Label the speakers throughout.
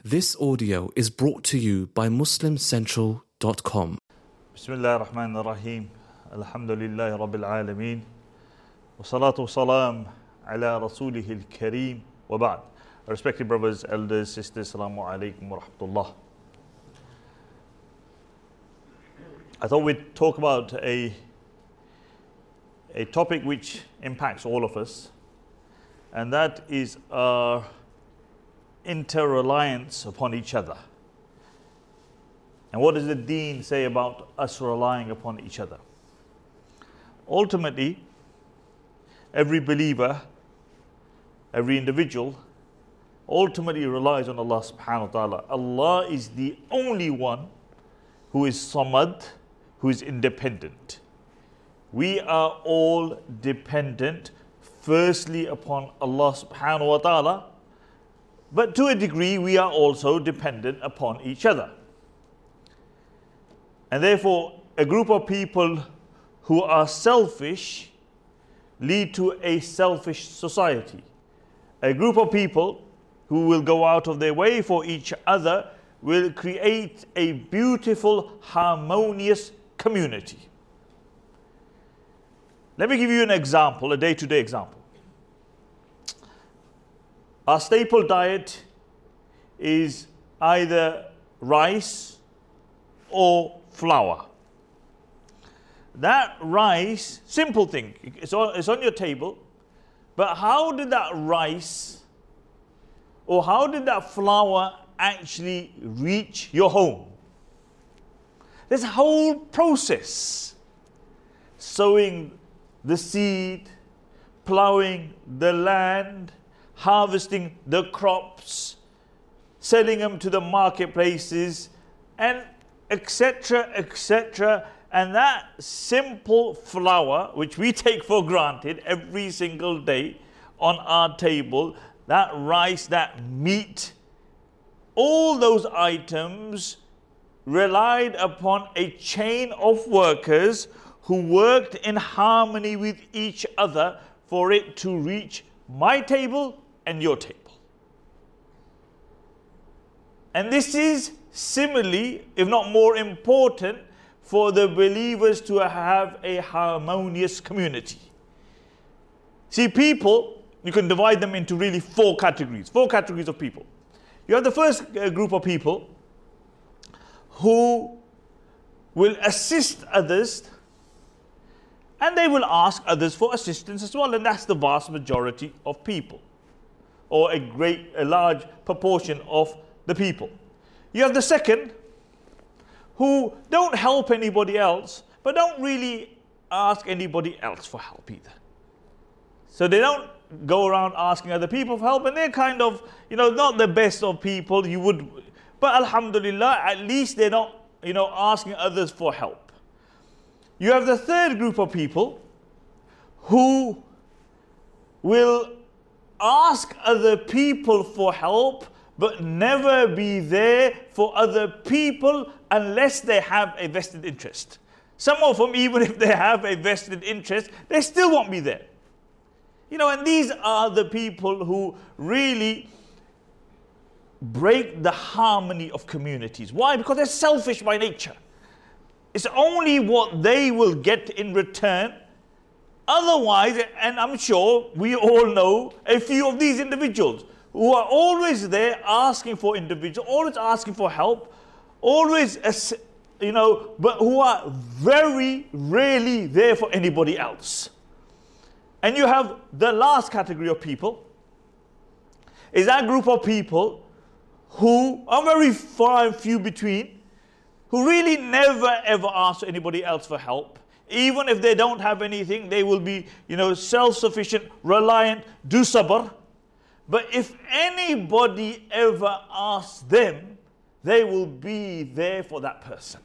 Speaker 1: This audio is brought to you by MuslimCentral.com.
Speaker 2: Bismillah ar-Rahman ar-Rahim. Alhamdulillahi Rabbil Alameen. Wa salatu wa salam ala Rasulihil Kareem. Wa ba'd. Respected brothers, elders, sisters, Assalamu alaikum wa rahmatullah. I thought we'd talk about a topic which impacts all of us, and that is our inter-reliance upon each other. And what does the Deen say about us relying upon each other? Ultimately, every believer, every individual, ultimately relies on Allah subhanahu wa ta'ala. Allah is the only one who is samad, who is independent. We are all dependent firstly upon Allah subhanahu wa ta'ala, but to a degree we are also dependent upon each other. And therefore a group of people who are selfish lead to a selfish society. A group of people who will go out of their way for each other will create a beautiful, harmonious community. Let me give you an example, a day-to-day example. Our staple diet is either rice or flour. That rice, simple thing, it's on your table, but how did that rice or how did that flour actually reach your home? There's a whole process. Sowing the seed, plowing the land, harvesting the crops, selling them to the marketplaces, and etc., etc. And that simple flour, which we take for granted every single day on our table, that rice, that meat, all those items relied upon a chain of workers who worked in harmony with each other for it to reach my table and your table. And this is similarly, if not more important, for the believers to have a harmonious community. See, people, you can divide them into really four categories of people. You have the first group of people who will assist others, and they will ask others for assistance as well, and that's the vast majority of people, or a large proportion of the people. You have the second, who don't help anybody else, but don't really ask anybody else for help either. So they don't go around asking other people for help, and they're kind of, not the best of people you would, but alhamdulillah, at least they're not, asking others for help. You have the third group of people who will ask other people for help, but never be there for other people unless they have a vested interest. Some of them, even if they have a vested interest, they still won't be there. And these are the people who really break the harmony of communities. Why? Because they're selfish by nature. It's only what they will get in return. Otherwise, and I'm sure we all know a few of these individuals who are always there asking for individuals, always asking for help, always, but who are very rarely there for anybody else. And you have the last category of people, is that group of people who are very far and few between, who really never ever ask anybody else for help. Even if they don't have anything, they will be, self-sufficient, reliant, do sabr. But if anybody ever asks them, they will be there for that person.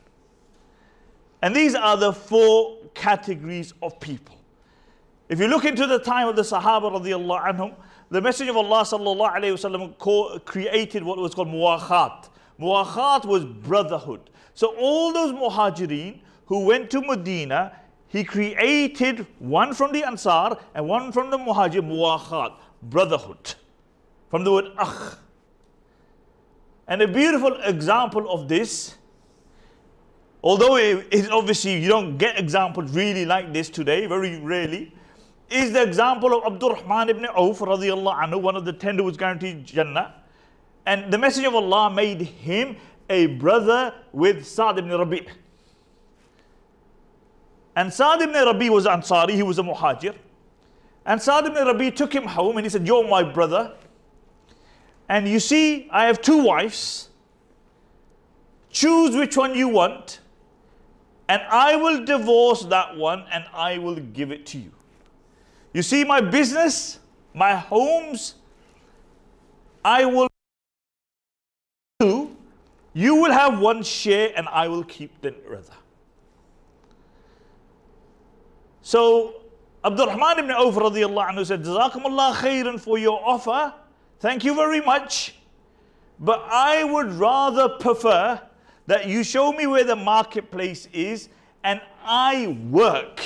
Speaker 2: And these are the four categories of people. If you look into the time of the Sahaba radiallahu anhum, the Messenger of Allah sallallahu alayhi wasallam created what was called muwakhat. Muwakhat was brotherhood. So all those muhajirin who went to Medina, he created one from the Ansar and one from the Muhajir, muwakhat, brotherhood. From the word akh. And a beautiful example of this, although it's obviously you don't get examples really like this today, very rarely, is the example of Abdurrahman ibn Auf radiyallahu anhu, one of the 10 who was guaranteed Jannah. And the Messenger of Allah made him a brother with Sa'd ibn Rabi'. And Sa'd ibn Rabi' was Ansari, he was a Muhajir. And Sa'd ibn Rabi' took him home and he said, "You're my brother. And you see, I have 2 wives. Choose which one you want. And I will divorce that one and I will give it to you. You see my business, my homes, I will do. You will have 1 share and I will keep the other." So Abdurrahman ibn Auf radiyallahu anhu said, "Jazakumullah khairan for your offer. Thank you very much. But I would rather prefer that you show me where the marketplace is and I work.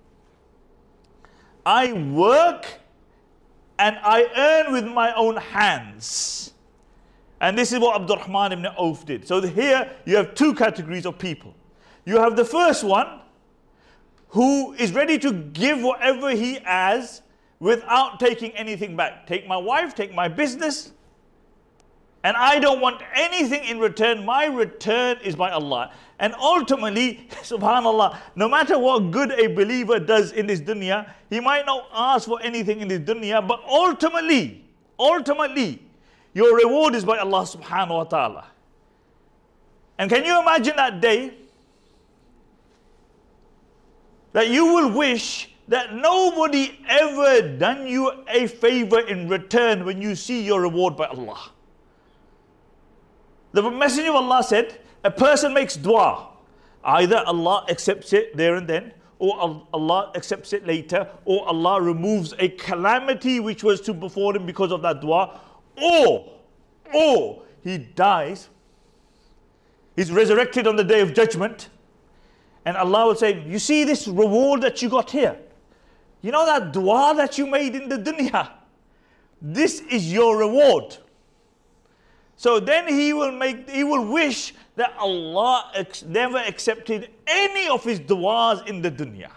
Speaker 2: I work and I earn with my own hands." And this is what Abdurrahman ibn Auf did. So here you have 2 categories of people. You have the first one who is ready to give whatever he has without taking anything back. Take my wife, take my business, and I don't want anything in return. My return is by Allah. And ultimately, subhanallah, no matter what good a believer does in this dunya, he might not ask for anything in this dunya, but ultimately, your reward is by Allah subhanahu wa ta'ala. And can you imagine that day that you will wish that nobody ever done you a favor in return when you see your reward by Allah? The Messenger of Allah said, a person makes dua. Either Allah accepts it there and then, or Allah accepts it later, or Allah removes a calamity which was to befall him because of that dua, or he dies, he's resurrected on the day of judgment, and Allah will say, "You see this reward that you got here? You know that dua that you made in the dunya? This is your reward." So then he will wish that Allah never accepted any of his du'as in the dunya.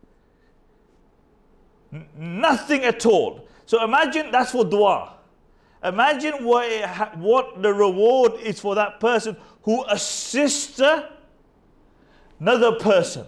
Speaker 2: Nothing at all. So imagine that's for dua. Imagine what the reward is for that person who assists another person.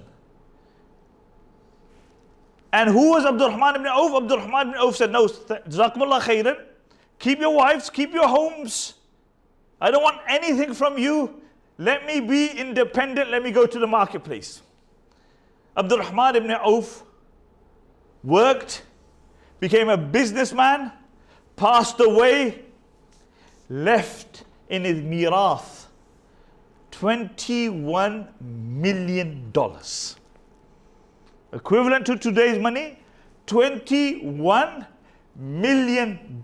Speaker 2: And who was Abdurrahman ibn Auf? Abdurrahman ibn Auf said, "No, Jazakumullah khairan. Keep your wives, keep your homes. I don't want anything from you. Let me be independent. Let me go to the marketplace." Abdurrahman ibn Auf worked, became a businessman, passed away, left in his mirath $21 million. Equivalent to today's money, $21 million.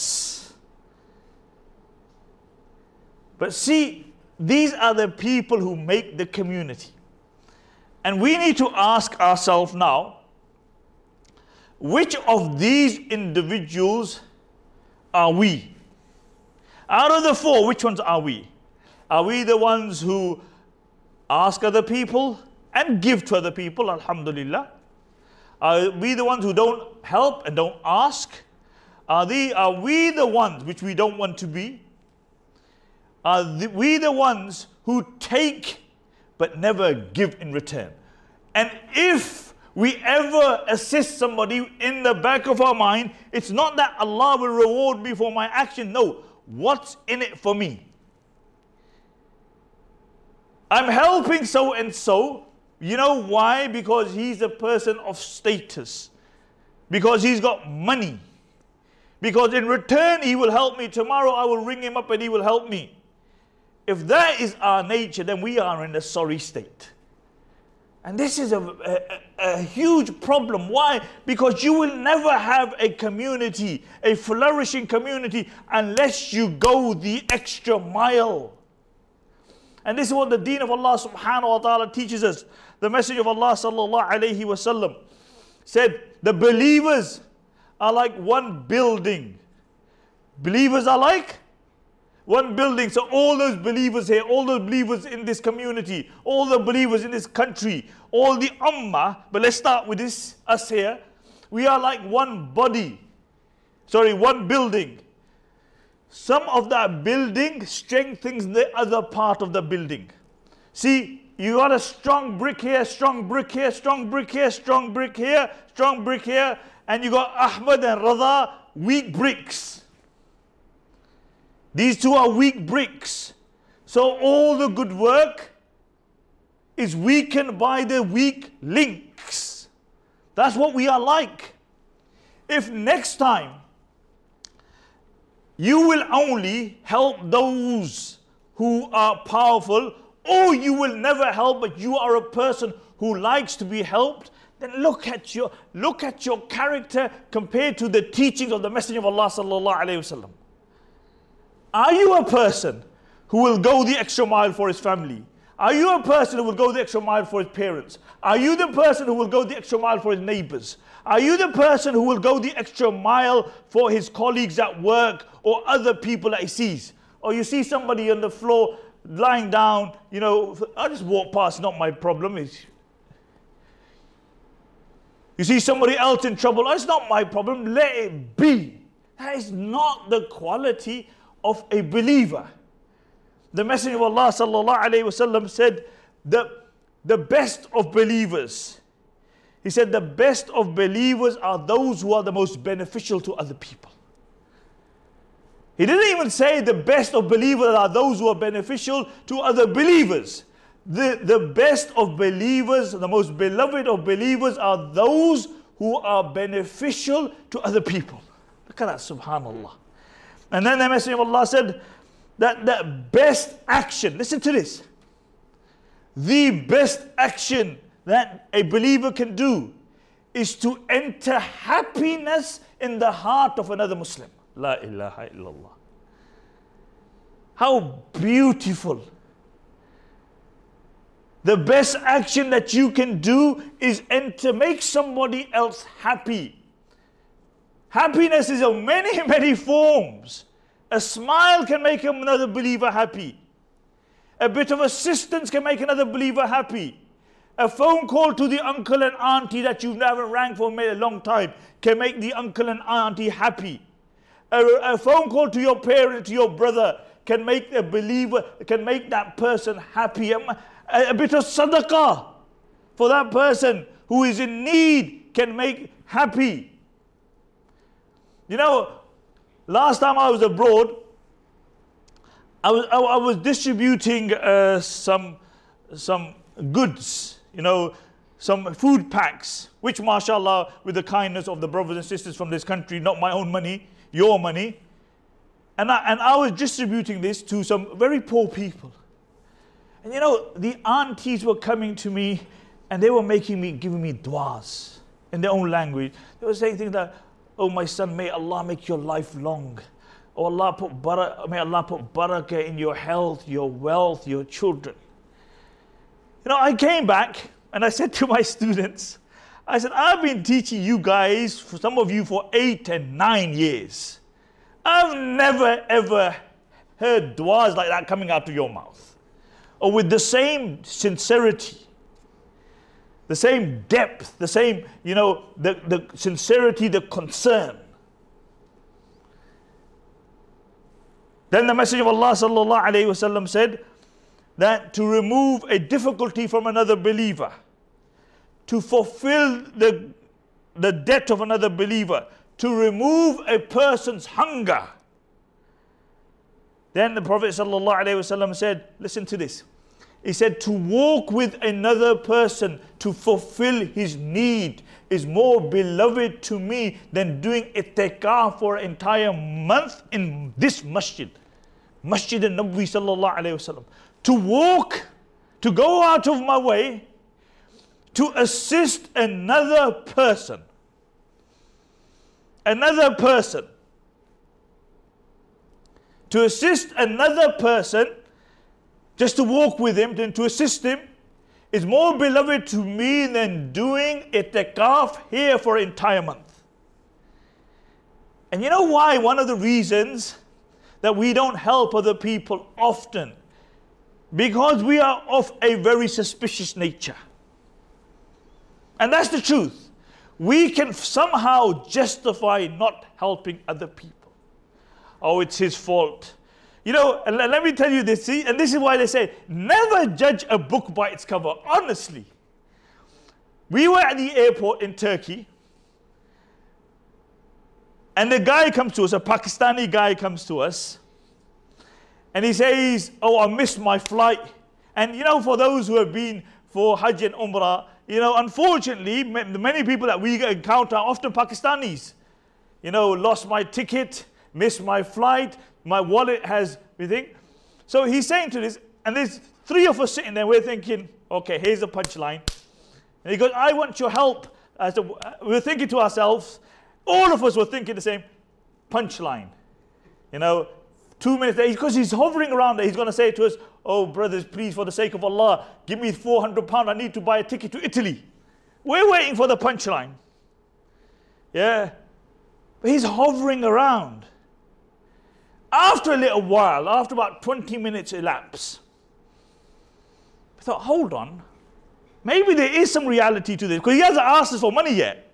Speaker 2: But see, these are the people who make the community. And we need to ask ourselves now, which of these individuals are we? Out of the 4, which ones are we? Are we the ones who ask other people and give to other people, alhamdulillah? Are we the ones who don't help and don't ask? Are we the ones which we don't want to be? Are we the ones who take but never give in return? And if we ever assist somebody, in the back of our mind, it's not that Allah will reward me for my action. No, what's in it for me? I'm helping so and so. You know why? Because he's a person of status. Because he's got money. Because in return he will help me. Tomorrow I will ring him up and he will help me. If that is our nature, then we are in a sorry state. And this is a huge problem. Why? Because you will never have a community, a flourishing community, unless you go the extra mile. And this is what the deen of Allah subhanahu wa ta'ala teaches us. The Messenger of Allah sallallahu alayhi wa sallam said, the believers are like one building. Believers are like One building, so all those believers here, all those believers in this community, all the believers in this country, all the ummah, but let's start with this, us here. We are like one body, one building. Some of that building strengthens the other part of the building. See, you got a strong brick here, strong brick here, strong brick here, strong brick here, strong brick here, and you got Ahmad and Radha, weak bricks. These two are weak bricks. So all the good work is weakened by the weak links. That's what we are like. If next time you will only help those who are powerful, or you will never help, but you are a person who likes to be helped, then look at your character compared to the teachings of the Messenger of Allah sallallahu alaihi wasallam. Are you a person who will go the extra mile for his family? Are you a person who will go the extra mile for his parents? Are you the person who will go the extra mile for his neighbors? Are you the person who will go the extra mile for his colleagues at work or other people that he sees? Or you see somebody on the floor lying down, I just walk past, not my problem. You see somebody else in trouble, it's not my problem, let it be. That is not the quality of a believer. The Messenger of Allah sallallahu alaihi wasallam said, the best of believers. He said, the best of believers are those who are the most beneficial to other people. He didn't even say the best of believers are those who are beneficial to other believers. The best of believers, the most beloved of believers are those who are beneficial to other people. Look at that, subhanallah. And then the Messenger of Allah said that the best action, listen to this, the best action that a believer can do is to enter happiness in the heart of another Muslim. La ilaha illallah. How beautiful. The best action that you can do is make somebody else happy. Happiness is of many, many forms. A smile can make another believer happy. A bit of assistance can make another believer happy. A phone call to the uncle and auntie that you've never rang for a long time can make the uncle and auntie happy. A phone call to your parent, to your brother, can make a believer, can make that person happy. A bit of sadaqah for that person who is in need can make happy. Last time I was abroad, I was distributing some goods, some food packs, which mashallah, with the kindness of the brothers and sisters from this country, not my own money, your money. And I was distributing this to some very poor people. And the aunties were coming to me and they were giving me du'as in their own language. They were saying things like, oh my son, may Allah make your life long. Oh may Allah put barakah in your health, your wealth, your children. I came back and I said to my students, I said, I've been teaching you guys, for some of you, for 8 and 9 years. I've never ever heard du'as like that coming out of your mouth. Or with the same sincerity, the same depth, the same, the sincerity, the concern. Then the Messenger of Allah sallallahu alaihi wasallam said that to remove a difficulty from another believer, to fulfill the debt of another believer, to remove a person's hunger. Then the Prophet sallallahu alaihi wasallam said, listen to this. He said, to walk with another person to fulfill his need is more beloved to me than doing itikaf for an entire month in this masjid. Masjid al-Nabawi sallallahu alayhi wasallam. To walk, to go out of my way, to assist another person. Another person. To assist another person, just to walk with him, then to assist him, is more beloved to me than doing itikaf here for an entire month. And you know why? One of the reasons that we don't help other people often? Because we are of a very suspicious nature. And that's the truth. We can somehow justify not helping other people. Oh, it's his fault. You know, and let me tell you this, see, and this is why they say, never judge a book by its cover. Honestly. We were at the airport in Turkey, and the guy comes to us, a Pakistani guy comes to us, and he says, oh, I missed my flight. And you know, for those who have been for Hajj and Umrah, you know, unfortunately, many people that we encounter are often Pakistanis. You know, lost my ticket, missed my flight, my wallet has, we think. So he's saying to this, and there's three of us sitting there, we're thinking, okay, here's the punchline. And he goes, I want your help. We're thinking to ourselves, all of us were thinking the same punchline. You know, 2 minutes later, because he's hovering around there, he's going to say to us, oh, brothers, please, for the sake of Allah, give me £400. I need to buy a ticket to Italy. We're waiting for the punchline. Yeah. But he's hovering around. After a little while, after about 20 minutes elapse, I thought, hold on. Maybe there is some reality to this, because he hasn't asked us for money yet.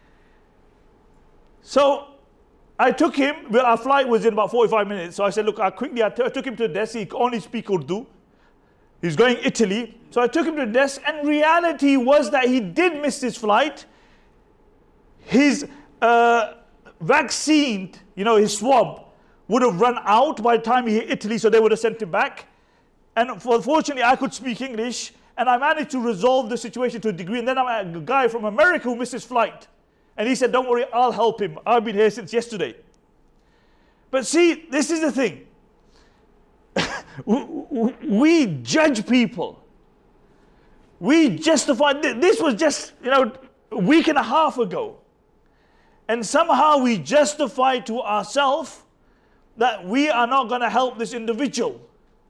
Speaker 2: So I took him, our flight was in about 45 minutes, so I said, look, I took him to the desk. He could only speak Urdu. He's going Italy. So I took him to the desk, and reality was that he did miss his flight. His vaccine, you know, his swab, would have run out by the time he hit Italy, so they would have sent him back. And fortunately, I could speak English, and I managed to resolve the situation to a degree. And then I had a guy from America who missed his flight. And he said, don't worry, I'll help him. I've been here since yesterday. But see, this is the thing. We judge people. We justify, this was just, you know, a week and a half ago. And somehow we justify to ourselves that we are not going to help this individual.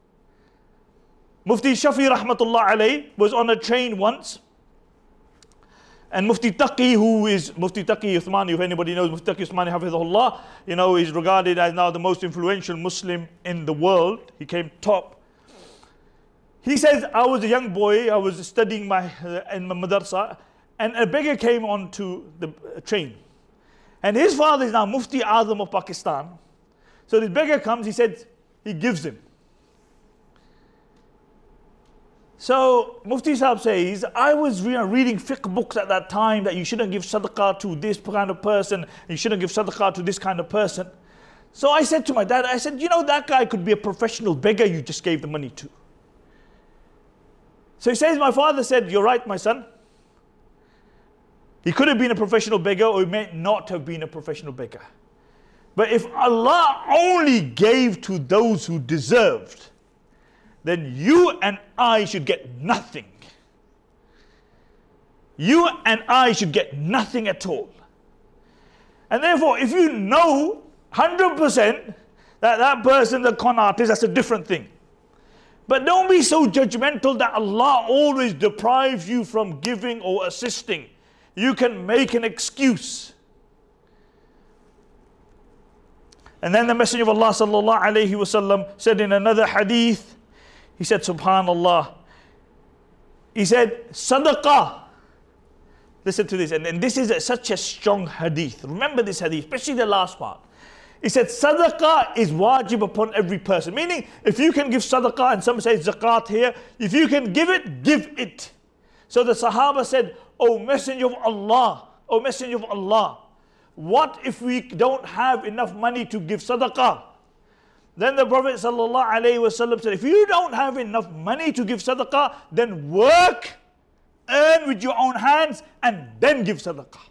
Speaker 2: Mufti Shafi rahmatullah alayh was on a train once. And Mufti Taqi, who is Mufti Taqi Uthmani, if anybody knows Mufti Taqi Uthmani Hafizahullah, you know, is regarded as now the most influential Muslim in the world. He came top. He says, I was a young boy, I was studying in my madrasa, and a beggar came onto the train. And his father is now Mufti Azam of Pakistan. So this beggar comes, he said, he gives him. So Mufti Sahib says, I was reading fiqh books at that time that you shouldn't give sadaqah to this kind of person, you shouldn't give sadaqah to this kind of person. So I said to my dad, I said, you know, that guy could be a professional beggar you just gave the money to. So he says, my father said, you're right, my son. He could have been a professional beggar, or he may not have been a professional beggar. But if Allah only gave to those who deserved, then you and I should get nothing. You and I should get nothing at all. And therefore, if you know 100% that that person, the con artist, that's a different thing. But don't be so judgmental that Allah always deprives you from giving or assisting. You can make an excuse. And then the Messenger of Allah sallallahu alayhi wasallam said in another hadith, he said, subhanallah, he said, sadaqah. Listen to this, and this is such a strong hadith. Remember this hadith, especially the last part. He said, sadaqah is wajib upon every person. Meaning, if you can give sadaqah, and some say zakat here, if you can give it, give it. So the Sahaba said, O Messenger of Allah, O Messenger of Allah, what if we don't have enough money to give sadaqah? Then the Prophet ﷺ said, if you don't have enough money to give sadaqah, then work, earn with your own hands, and then give sadaqah.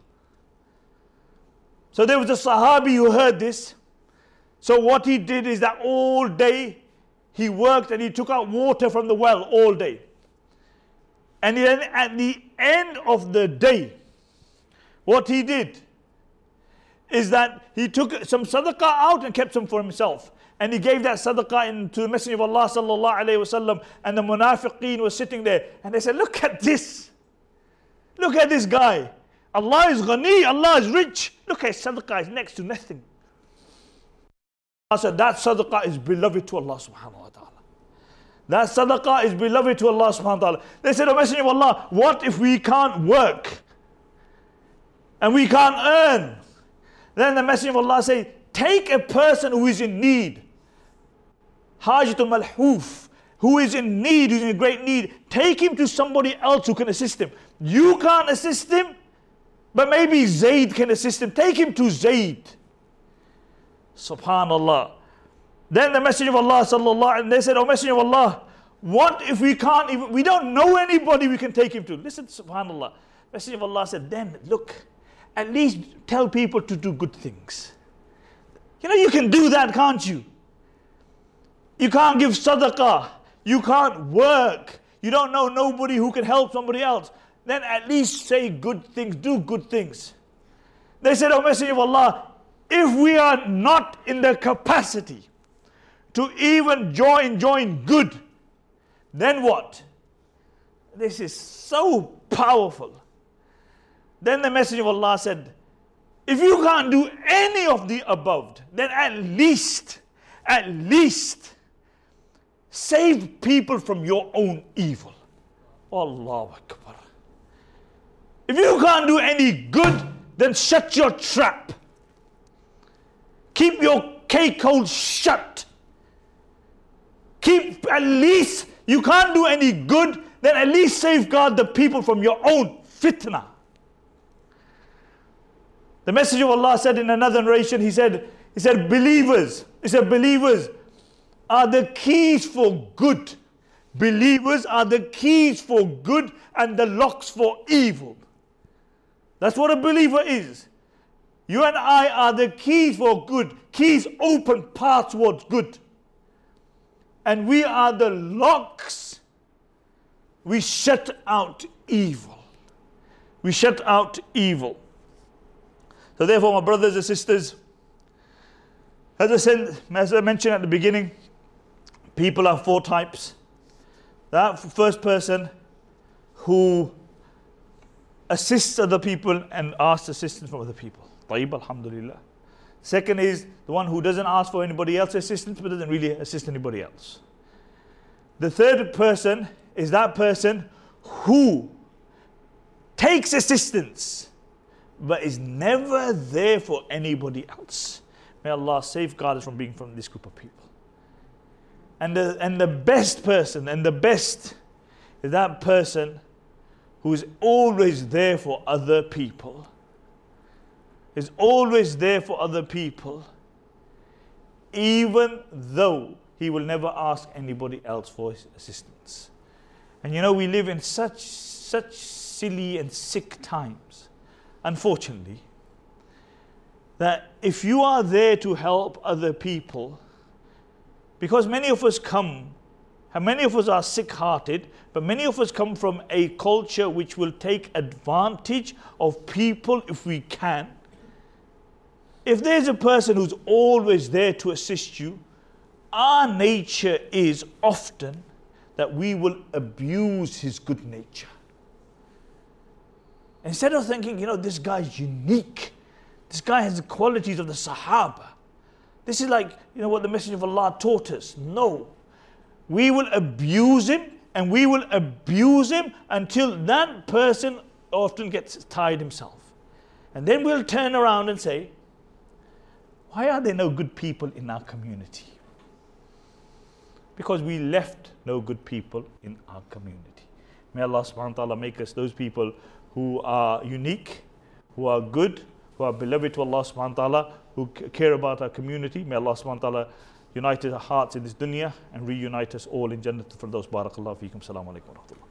Speaker 2: So there was a Sahabi who heard this. So what he did is that all day he worked and he took out water from the well all day. And then at the end of the day, what he did is that he took some sadaqah out and kept some for himself. And he gave that sadaqah to the Messenger of Allah sallallahu alayhi wasallam, and the munafiqeen were sitting there, and they said, look at this. Look at this guy. Allah is ghani, Allah is rich. Look at his sadaqah, is next to nothing. said that sadaqah is beloved to Allah subhanahu wa ta'ala. That sadaqah is beloved to Allah subhanahu wa ta'ala. They said, O Messenger of Allah, what if we can't work and we can't earn? Then the Messenger of Allah said, take a person who is in need, hajatul malhoof, who is in need, who is in great need, take him to somebody else who can assist him. You can't assist him, but maybe Zayd can assist him. Take him to Zayd. Subhanallah. Then the Messenger of Allah sallallahu and they said, O Messenger of Allah, what if we can't even, we don't know anybody we can take him to? Listen, subhanallah. Messenger of Allah said, then look, at least tell people to do good things. You know, you can do that, can't you? You can't give sadaqah. You can't work. You don't know nobody who can help somebody else. Then at least say good things, do good things. They said, O Messenger of Allah, if we are not in the capacity to even join good, then what? This is so powerful. Then the Messenger of Allah said, if you can't do any of the above, then at least save people from your own evil. Allahu Akbar. If you can't do any good, then shut your trap. Keep your cake hole shut. Keep at least, you can't do any good, then at least safeguard the people from your own fitna. The Messenger of Allah said in another narration, he said believers are the keys for good. Believers are the keys for good and the locks for evil. That's what a believer is. You and I are the keys for good. Keys open paths towards good. And we are the locks. We shut out evil. We shut out evil. So therefore, my brothers and sisters, as I mentioned at the beginning, people are 4 types. That first person who assists other people and asks assistance from other people. Tayyib, alhamdulillah. Second is the one who doesn't ask for anybody else's assistance but doesn't really assist anybody else. The third person is that person who takes assistance but is never there for anybody else. May Allah safeguard us from being from this group of people. And the best person and the best is that person who is always there for other people. Is always there for other people, even though he will never ask anybody else for his assistance. And you know, we live in such silly and sick times, unfortunately, that if you are there to help other people, because many of us come, and many of us are sick-hearted, but many of us come from a culture which will take advantage of people if we can. If there's a person who's always there to assist you, our nature is often that we will abuse his good nature. Instead of thinking, you know, this guy's unique, this guy has the qualities of the Sahaba. This is like, you know, what the Messenger of Allah taught us. No. We will abuse him and we will abuse him until that person often gets tired himself. And then we'll turn around and say, why are there no good people in our community? Because we left no good people in our community. May Allah subhanahu wa ta'ala make us those people who are unique, who are good, who are beloved to Allah subhanahu wa ta'ala, who care about our community. May Allah subhanahu wa ta'ala unite our hearts in this dunya and reunite us all in Jannat Firdaus. Barakallahu feekum. Assalamu alaikum wa rahmatullah.